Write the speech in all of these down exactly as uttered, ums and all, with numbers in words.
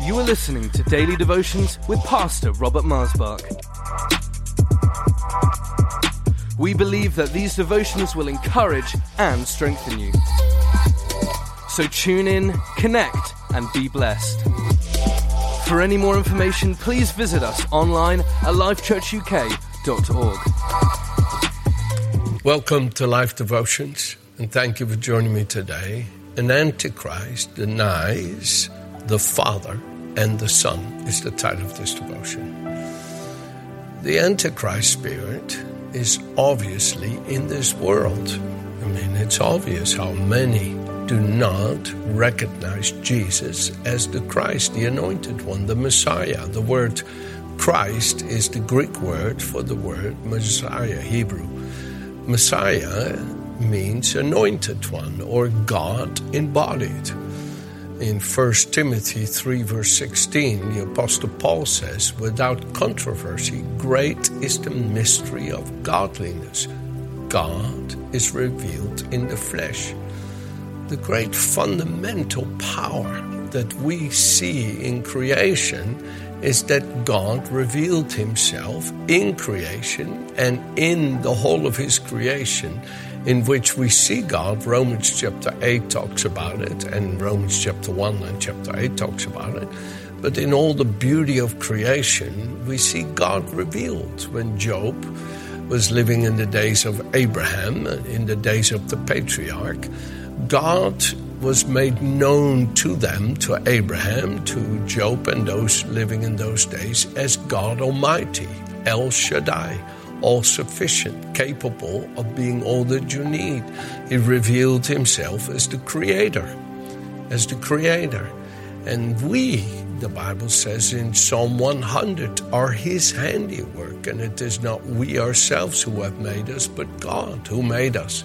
You are listening to Daily Devotions with Pastor Robert Marsbach. We believe that these devotions will encourage and strengthen you. So tune in, connect, and be blessed. For any more information, please visit us online at life church u k dot org. Welcome to Life Devotions, and thank you for joining me today. An Antichrist denies the Father and the Son is the title of this devotion. The Antichrist spirit is obviously in this world. I mean, it's obvious how many do not recognize Jesus as the Christ, the Anointed One, the Messiah. The word Christ is the Greek word for the word Messiah, Hebrew. Messiah means Anointed One or God embodied. In First Timothy three, verse sixteen, the Apostle Paul says, without controversy, great is the mystery of godliness. God is revealed in the flesh. The great fundamental power that we see in creation is that God revealed himself in creation and in the whole of his creation, in which we see God. Romans chapter eight talks about it, and Romans chapter one and chapter eight talks about it. But in all the beauty of creation, we see God revealed. When Job was living in the days of Abraham, in the days of the patriarch, God was made known to them, to Abraham, to Job, and those living in those days as God Almighty, El Shaddai, all-sufficient, capable of being all that you need. He revealed himself as the Creator, as the Creator. And we, the Bible says in Psalm one hundred, are his handiwork, and it is not we ourselves who have made us, but God who made us.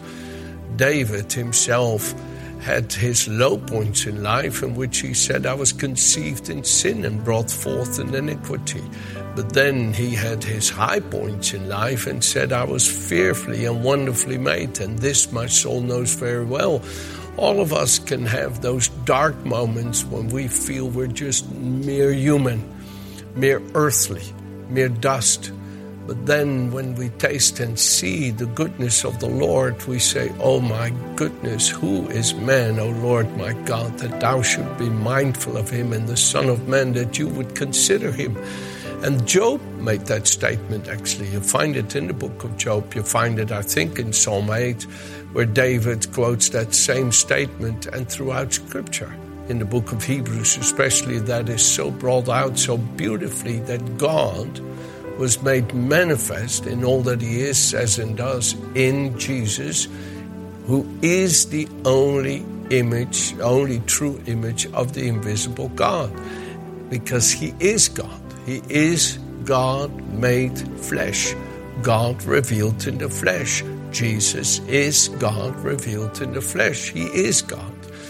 David himself had his low points in life in which he said, I was conceived in sin and brought forth in iniquity. But then he had his high points in life and said, I was fearfully and wonderfully made, and this my soul knows very well. All of us can have those dark moments when we feel we're just mere human, mere earthly, mere dust. But then when we taste and see the goodness of the Lord, we say, oh my goodness, who is man, O Lord my God, that thou should be mindful of him, and the Son of Man, that you would consider him. And Job made that statement, actually. You find it in the book of Job. You find it, I think, in Psalm eight, where David quotes that same statement, and throughout Scripture. In the book of Hebrews especially, that is so brought out so beautifully that God was made manifest in all that he is, says, and does in Jesus, who is the only image, only true image of the invisible God. Because he is God. He is God made flesh, God revealed in the flesh. Jesus is God revealed in the flesh. He is God.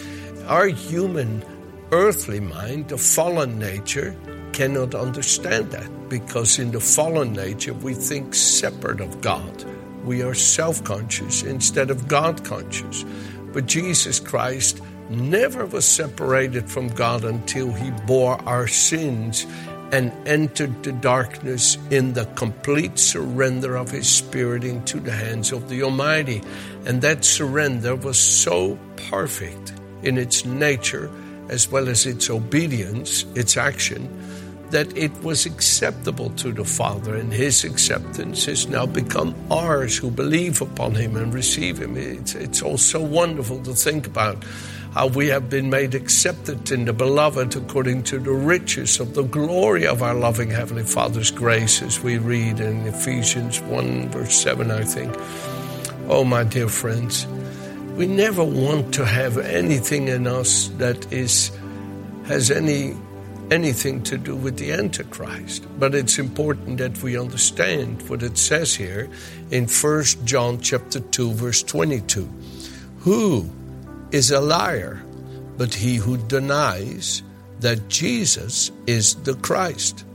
Our human, earthly mind, the fallen nature, cannot understand that, because in the fallen nature we think separate of God. We are self-conscious instead of God-conscious. But Jesus Christ never was separated from God until he bore our sins and entered the darkness in the complete surrender of his Spirit into the hands of the Almighty. And that surrender was so perfect in its nature as well as its obedience, its action, that it was acceptable to the Father, and his acceptance has now become ours who believe upon him and receive him. It's, it's also wonderful to think about how we have been made accepted in the Beloved according to the riches of the glory of our loving Heavenly Father's grace, as we read in Ephesians one, verse seven, I think. Oh, my dear friends, we never want to have anything in us that is has any anything to do with the Antichrist. But it's important that we understand what it says here in First John chapter two, verse twenty-two. Who is a liar but he who denies that Jesus is the Christ?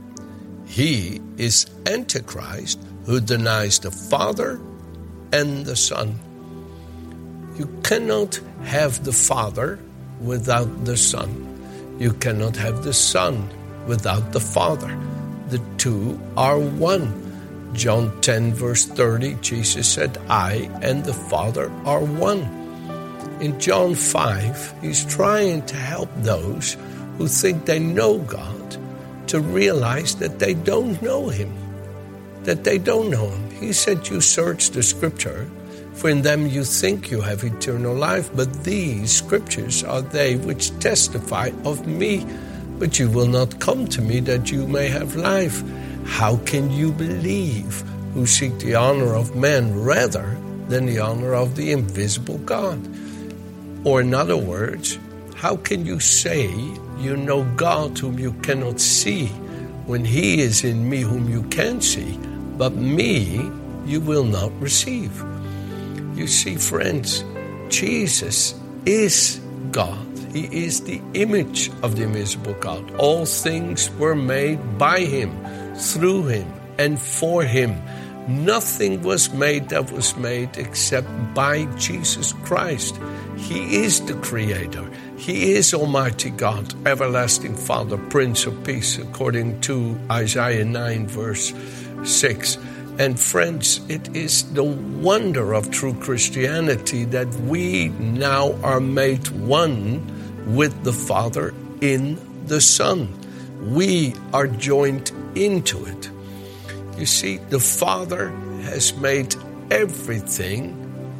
He is Antichrist, who denies the Father and the Son. You cannot have the Father without the Son. You cannot have the Son without the Father. The two are one. John ten, verse thirty, Jesus said, I and the Father are one. In John five, he's trying to help those who think they know God to realize that they don't know him, that they don't know him. He said, you search the scripture, for in them you think you have eternal life, but these scriptures are they which testify of me. But you will not come to me that you may have life. How can you believe who seek the honor of men rather than the honor of the invisible God? Or in other words, how can you say you know God whom you cannot see when he is in me whom you can see, but me you will not receive? You see, friends, Jesus is God. He is the image of the invisible God. All things were made by him, through him, and for him. Nothing was made that was made except by Jesus Christ. He is the Creator. He is Almighty God, everlasting Father, Prince of Peace, according to Isaiah nine, verse six. And friends, it is the wonder of true Christianity that we now are made one with the Father in the Son. We are joined into it. You see, the Father has made everything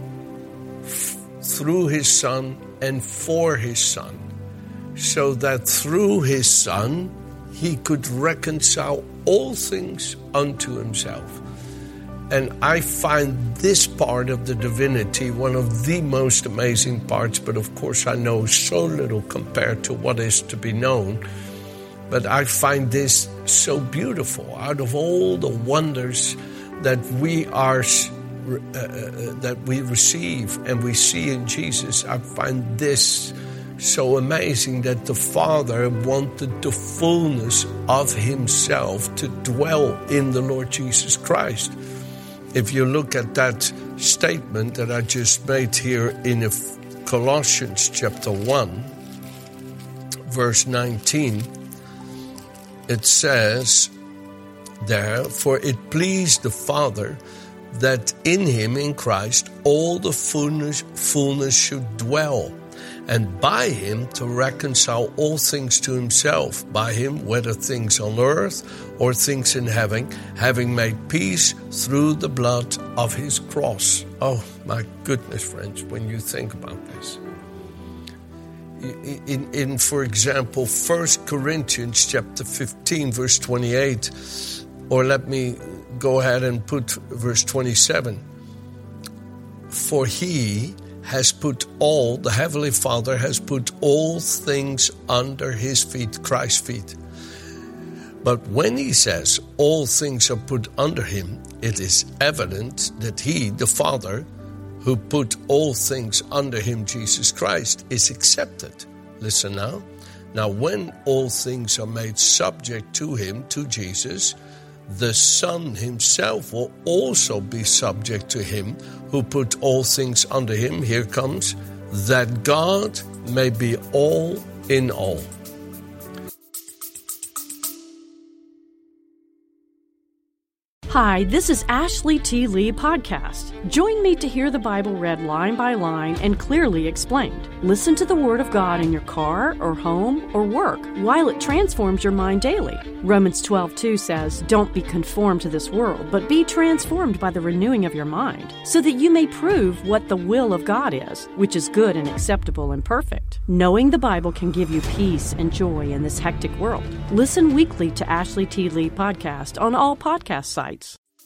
f- through his Son and for his Son, so that through his Son he could reconcile all things unto himself. And I find this part of the divinity one of the most amazing parts, but of course I know so little compared to what is to be known. But I find this so beautiful. Out of all the wonders that we are, uh, that we receive and we see in Jesus, I find this so amazing that the Father wanted the fullness of himself to dwell in the Lord Jesus Christ. If you look at that statement that I just made here in Colossians chapter one, verse nineteen, it says there, for it pleased the Father that in him, in Christ, all the fullness, fullness should dwell, and by him to reconcile all things to himself, by him, whether things on earth or things in heaven, having made peace through the blood of his cross. Oh, my goodness, friends, when you think about this. In, in for example, First Corinthians chapter fifteen, verse twenty-eight, or let me go ahead and put verse twenty-seven. For he has put all, the Heavenly Father has put all things under his feet, Christ's feet. But when he says all things are put under him, it is evident that he, the Father, who put all things under him, Jesus Christ, is accepted. Listen now. Now, when all things are made subject to him, to Jesus, the Son himself will also be subject to him who put all things under him. Here comes, that God may be all in all. Hi, this is Ashley T. Lee Podcast. Join me to hear the Bible read line by line and clearly explained. Listen to the Word of God in your car or home or work while it transforms your mind daily. Romans twelve two says, don't be conformed to this world, but be transformed by the renewing of your mind, so that you may prove what the will of God is, which is good and acceptable and perfect. Knowing the Bible can give you peace and joy in this hectic world. Listen weekly to Ashley T. Lee Podcast on all podcast sites.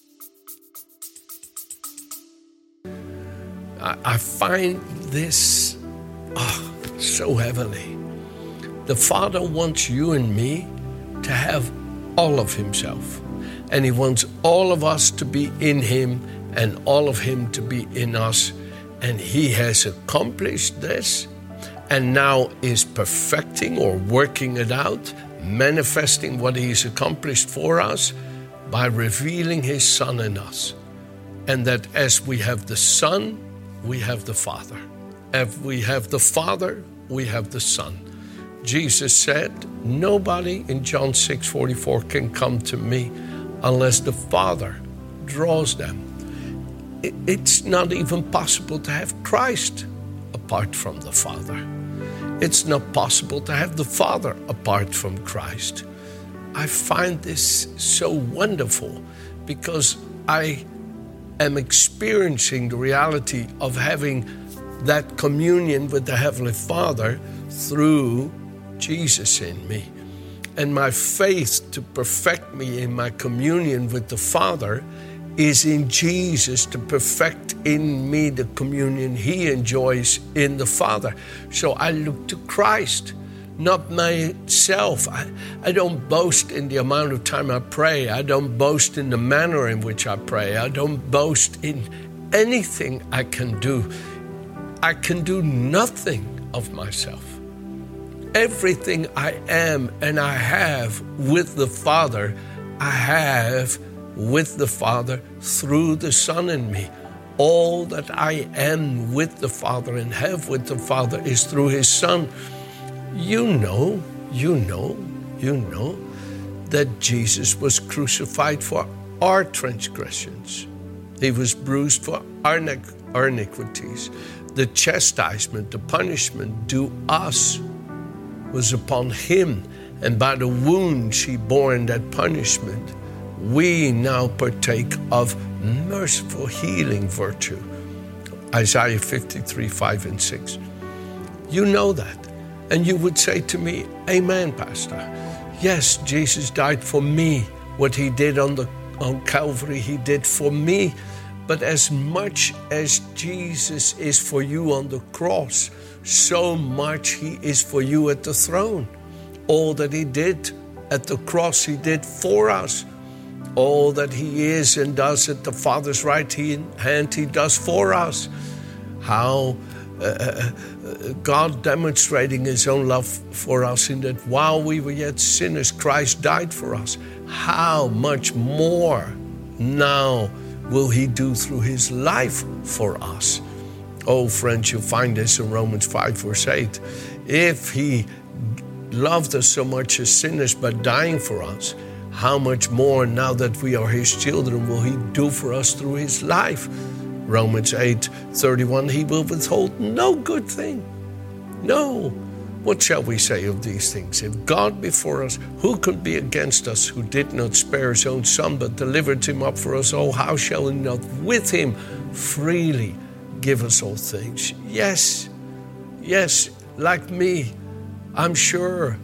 I find this oh, so heavenly. The Father wants you and me to have all of himself. And he wants all of us to be in him and all of him to be in us. And he has accomplished this and now is perfecting or working it out, manifesting what he's accomplished for us by revealing his Son in us. And that as we have the Son, we have the Father. If we have the Father, we have the Son. Jesus said, nobody in John six forty-four can come to me unless the Father draws them. It's not even possible to have Christ apart from the Father. It's not possible to have the Father apart from Christ. I find this so wonderful because I am experiencing the reality of having that communion with the Heavenly Father through Jesus in me. And my faith to perfect me in my communion with the Father is in Jesus to perfect in me the communion He enjoys in the Father. So I look to Christ, not myself. I, I don't boast in the amount of time I pray. I don't boast in the manner in which I pray. I don't boast in anything I can do. I can do nothing of myself. Everything I am and I have with the Father, I have with the Father through the Son in me. All that I am with the Father and have with the Father is through His Son. You know, you know, you know that Jesus was crucified for our transgressions. He was bruised for our, ne- our iniquities. The chastisement, the punishment due us was upon Him, and by the wounds He bore in that punishment, we now partake of merciful healing virtue. Isaiah fifty-three, five and six. You know that. And you would say to me, amen, Pastor. Yes, Jesus died for me. What He did on the on Calvary, He did for me. But as much as Jesus is for you on the cross, so much He is for you at the throne. All that He did at the cross, He did for us. All that He is and does at the Father's right hand, He does for us. How uh, God demonstrating His own love for us in that while we were yet sinners, Christ died for us. How much more now will He do through His life for us? Oh, friends, you'll find this in Romans five, verse eight. If He loved us so much as sinners by dying for us, how much more now that we are His children will He do for us through His life? Romans eight, thirty-one, He will withhold no good thing. No. What shall we say of these things? If God be for us, who could be against us, who did not spare His own Son, but delivered Him up for us all? How shall He not with Him freely give us all things? Yes, yes, like me, I'm sure.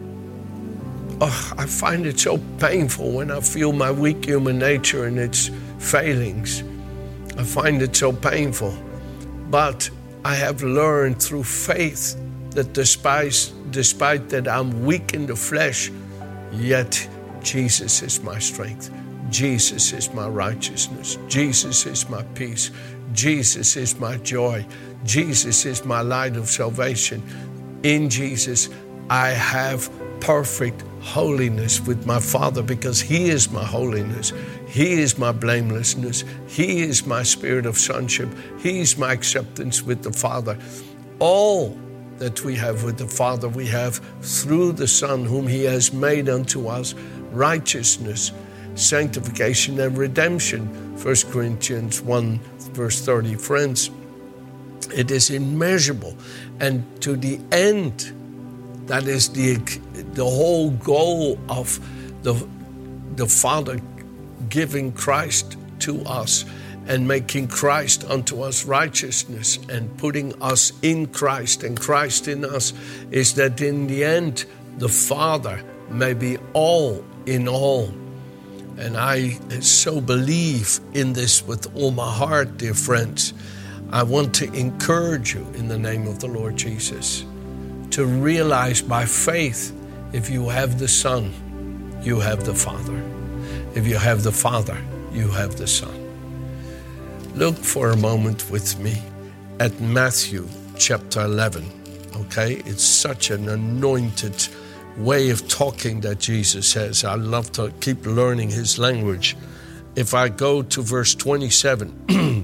Oh, I find it so painful when I feel my weak human nature and its failings. I find it so painful. But I have learned through faith that despite, despite that I'm weak in the flesh, yet Jesus is my strength. Jesus is my righteousness. Jesus is my peace. Jesus is my joy. Jesus is my light of salvation. In Jesus, I have perfect holiness with my Father because He is my holiness. He is my blamelessness. He is my spirit of sonship. He is my acceptance with the Father. All that we have with the Father, we have through the Son, whom He has made unto us righteousness, sanctification, and redemption. First Corinthians one, verse thirty. Friends, it is immeasurable. And to the end, that is the, the whole goal of the, the Father giving Christ to us and making Christ unto us righteousness and putting us in Christ and Christ in us, is that in the end, the Father may be all in all. And I so believe in this with all my heart, dear friends. I want to encourage you in the name of the Lord Jesus to realize by faith, if you have the Son, you have the Father. If you have the Father, you have the Son. Look for a moment with me at Matthew chapter eleven, okay? It's such an anointed way of talking that Jesus has. I love to keep learning His language. If I go to verse twenty-seven,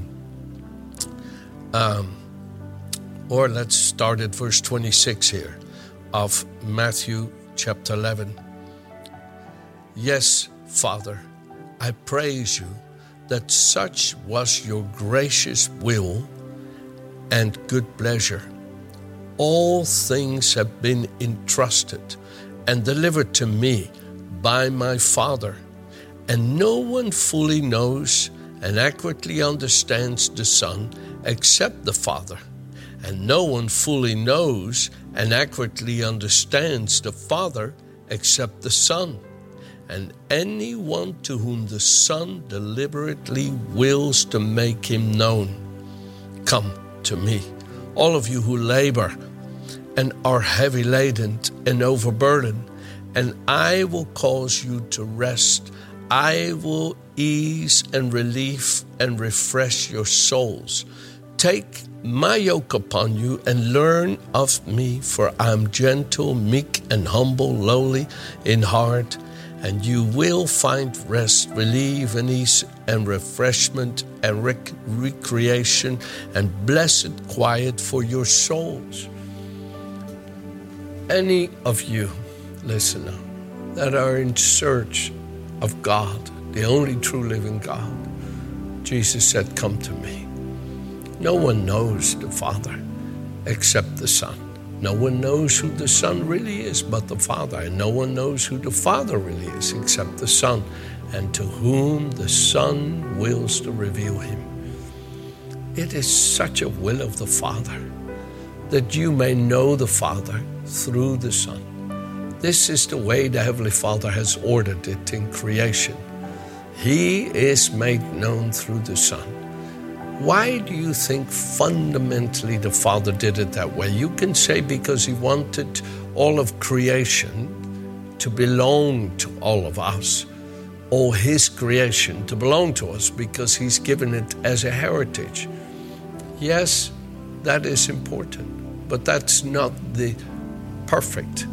um, or let's start at verse twenty-six here of Matthew chapter eleven. Yes, Father, I praise you that such was your gracious will and good pleasure. All things have been entrusted and delivered to me by my Father, and no one fully knows and accurately understands the Son except the Father, and no one fully knows and accurately understands the Father except the Son, and anyone to whom the Son deliberately wills to make him known. Come to me, all of you who labor and are heavy laden and overburdened, and I will cause you to rest. I will ease and relieve and refresh your souls. Take my yoke upon you and learn of me, for I am gentle, meek, and humble, lowly in heart, and you will find rest, relief, and ease, and refreshment, and rec- recreation, and blessed quiet for your souls. Any of you, listener, that are in search of God, the only true living God, Jesus said, come to me. No one knows the Father except the Son. No one knows who the Son really is but the Father, and no one knows who the Father really is except the Son, and to whom the Son wills to reveal him. It is such a will of the Father that you may know the Father through the Son. This is the way the Heavenly Father has ordered it in creation. He is made known through the Son. Why do you think fundamentally the Father did it that way? You can say because he wanted all of creation to belong to all of us, all his creation to belong to us, because he's given it as a heritage. Yes, that is important, but that's not the perfect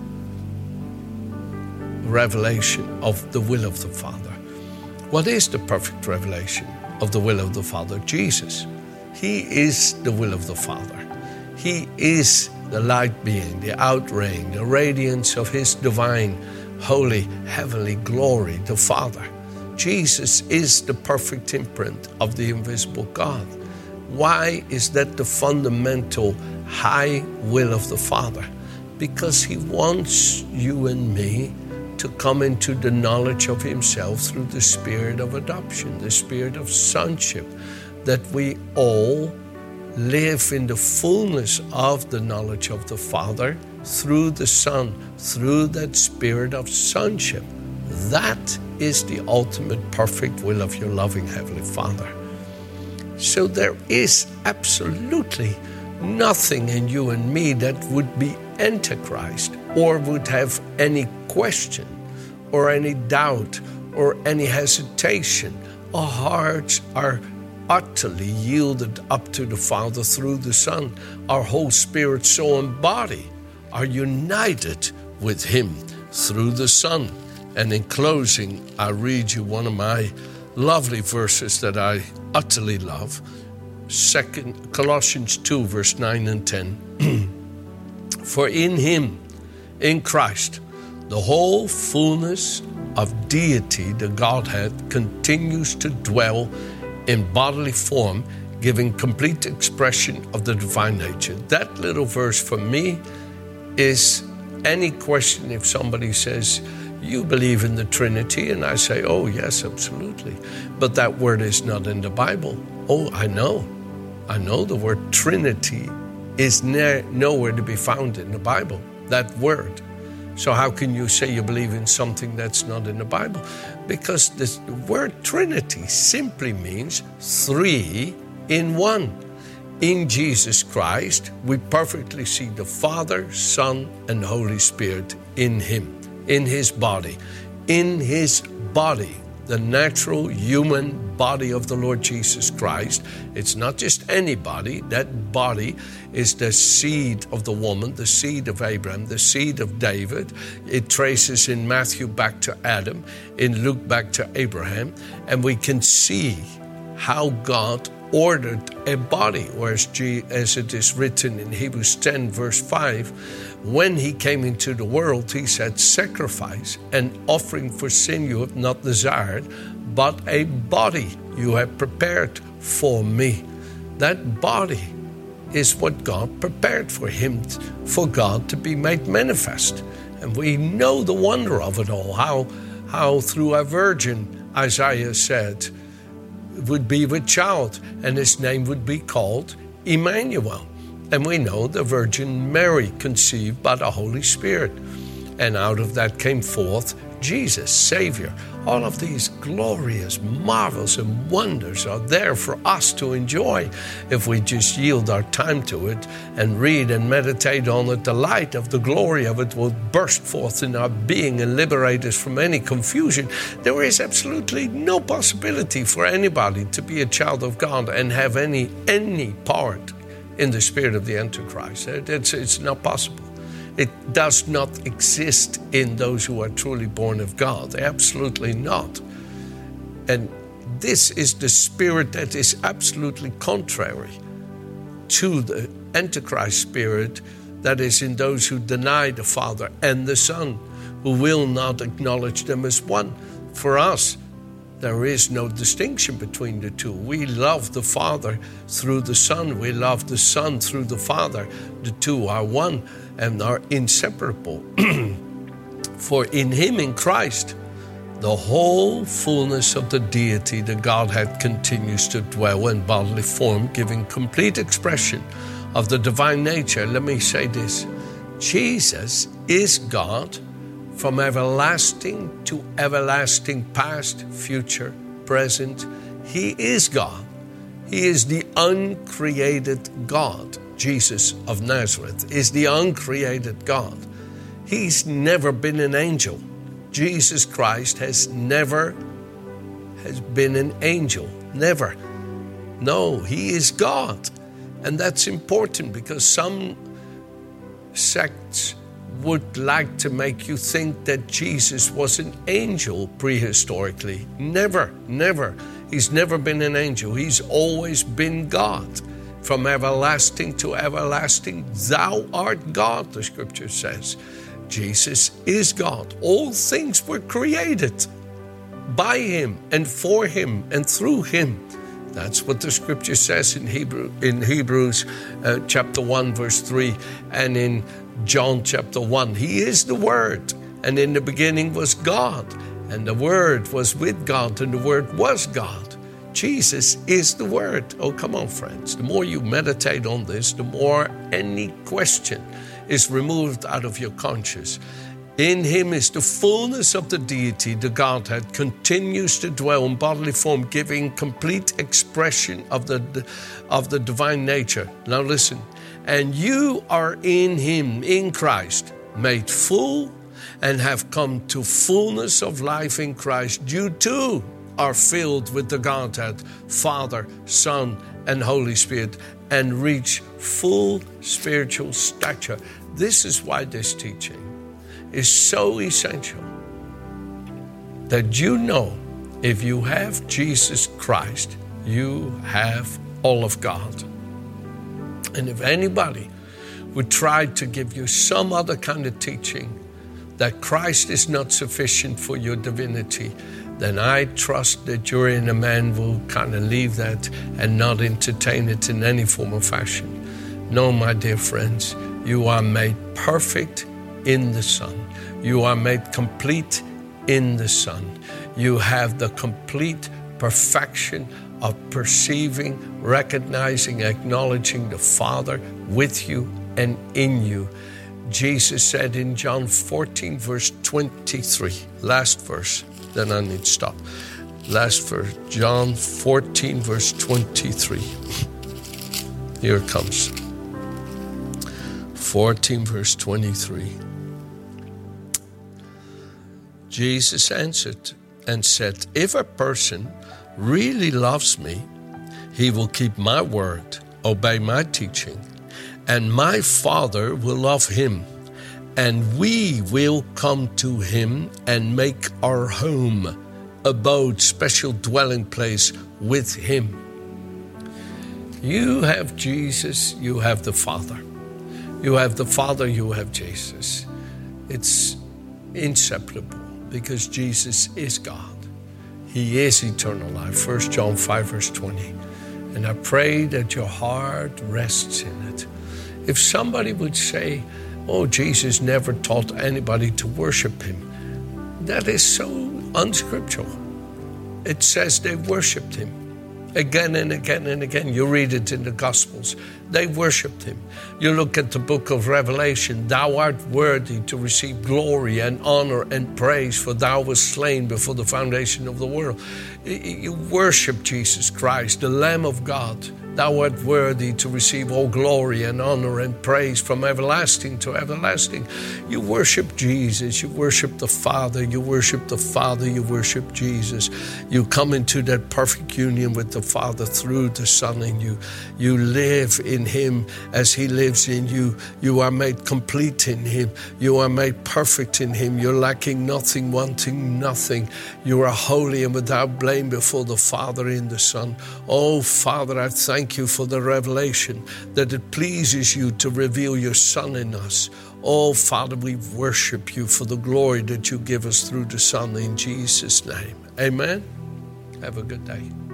revelation of the will of the Father. What is the perfect revelation of the will of the Father? Jesus. He is the will of the Father. He is the light being, the outraying, the radiance of his divine, holy, heavenly glory, the Father. Jesus is the perfect imprint of the invisible God. Why is that the fundamental high will of the Father? Because he wants you and me to come into the knowledge of himself through the spirit of adoption, the spirit of sonship, that we all live in the fullness of the knowledge of the Father through the Son, through that spirit of sonship. That is the ultimate perfect will of your loving Heavenly Father. So there is absolutely nothing in you and me that would be Antichrist or would have any question or any doubt or any hesitation. Our hearts are utterly yielded up to the Father through the Son. Our whole spirit, soul, and body are united with him through the Son. And in closing, I read you one of my lovely verses that I utterly love. Second Colossians two, verse nine and ten. For in him, in Christ, the whole fullness of deity, the Godhead, continues to dwell in bodily form, giving complete expression of the divine nature. That little verse for me is any question if somebody says, you believe in the Trinity? And I say, oh, yes, absolutely. But that word is not in the Bible. Oh, I know. I know the word Trinity is ne- nowhere to be found in the Bible, that word. So how can you say you believe in something that's not in the Bible? Because this, the word Trinity simply means three in one. In Jesus Christ, we perfectly see the Father, Son, and Holy Spirit in him, in his body. In his body, the natural human body of the Lord Jesus Christ. It's not just any body. That body is the seed of the woman, the seed of Abraham, the seed of David. It traces in Matthew back to Adam, in Luke back to Abraham, and we can see how God ordered a body, whereas G, as it is written in Hebrews ten, verse five, when he came into the world, he said, sacrifice and offering for sin you have not desired, but a body you have prepared for me. That body is what God prepared for him, for God to be made manifest. And we know the wonder of it all, how, how through a virgin, Isaiah said, would be with child, and his name would be called Emmanuel. And we know the Virgin Mary conceived by the Holy Spirit. And out of that came forth Jesus, Savior. All of these glorious marvels and wonders are there for us to enjoy if we just yield our time to it and read and meditate on it. The light of the glory of it will burst forth in our being and liberate us from any confusion. There is absolutely no possibility for anybody to be a child of God and have any any part in the spirit of the Antichrist. It's, it's not possible. It does not exist in those who are truly born of God. Absolutely not. And this is the spirit that is absolutely contrary to the Antichrist spirit that is in those who deny the Father and the Son, who will not acknowledge them as one. For us, there is no distinction between the two. We love the Father through the Son. We love the Son through the Father. The two are one and are inseparable. For in him, in Christ, the whole fullness of the deity, the Godhead, continues to dwell in bodily form, giving complete expression of the divine nature. Let me say this. Jesus is God from everlasting to everlasting, past, future, present. He is God. He is the uncreated God. Jesus of Nazareth is the uncreated God. He's never been an angel. Jesus Christ has never has been an angel. Never. No, he is God. And that's important because some sects would like to make you think that Jesus was an angel prehistorically. Never, never. He's never been an angel. He's always been God. From everlasting to everlasting, thou art God, the scripture says. Jesus is God. All things were created by him and for him and through him. That's what the scripture says in Hebrew, in Hebrews uh, chapter one, verse three, and in John chapter one. He is the Word, and in the beginning was God, and the Word was with God, and the Word was God. Jesus is the Word. Oh, come on, friends. The more you meditate on this, the more any question is removed out of your conscience. In him is the fullness of the deity, the Godhead, continues to dwell in bodily form, giving complete expression of the, of the divine nature. Now listen. And you are in him, in Christ, made full and have come to fullness of life in Christ. You too are filled with the Godhead, Father, Son, and Holy Spirit, and reach full spiritual stature. This is why this teaching is so essential, that you know if you have Jesus Christ, you have all of God. And if anybody would try to give you some other kind of teaching that Christ is not sufficient for your divinity, then I trust that you're in a man will kind of leave that and not entertain it in any form or fashion. No, my dear friends, you are made perfect in the Son. You are made complete in the Son. You have the complete perfection of perceiving, recognizing, acknowledging the Father with you and in you. Jesus said in John fourteen, verse twenty-three, last verse, then I need to stop. Last verse, John fourteen, verse twenty-three. Here it comes. fourteen, verse twenty-three. Jesus answered and said, if a person really loves me, he will keep my word, obey my teaching, and my Father will love him, and we will come to him and make our home, abode, special dwelling place with him. You have Jesus, you have the Father. You have the Father, you have Jesus. It's inseparable because Jesus is God. He is eternal life. First John five, verse twenty. And I pray that your heart rests in it. If somebody would say, oh, Jesus never taught anybody to worship him, that is so unscriptural. It says they worshiped him again and again and again. You read it in the Gospels. They worshiped him. You look at the book of Revelation. Thou art worthy to receive glory and honor and praise, for thou wast slain before the foundation of the world. You worship Jesus Christ, the Lamb of God. Thou art worthy to receive all glory and honor and praise from everlasting to everlasting. You worship Jesus. You worship the Father. You worship the Father. You worship Jesus. You come into that perfect union with the Father through the Son, and you, you live in him as he lives in you. You are made complete in him. You are made perfect in him. You're lacking nothing, wanting nothing. You are holy and without blame before the Father in the Son. Oh, Father, I thank Thank you for the revelation that it pleases you to reveal your Son in us. Oh, Father, we worship you for the glory that you give us through the Son in Jesus' name. Amen. Have a good day.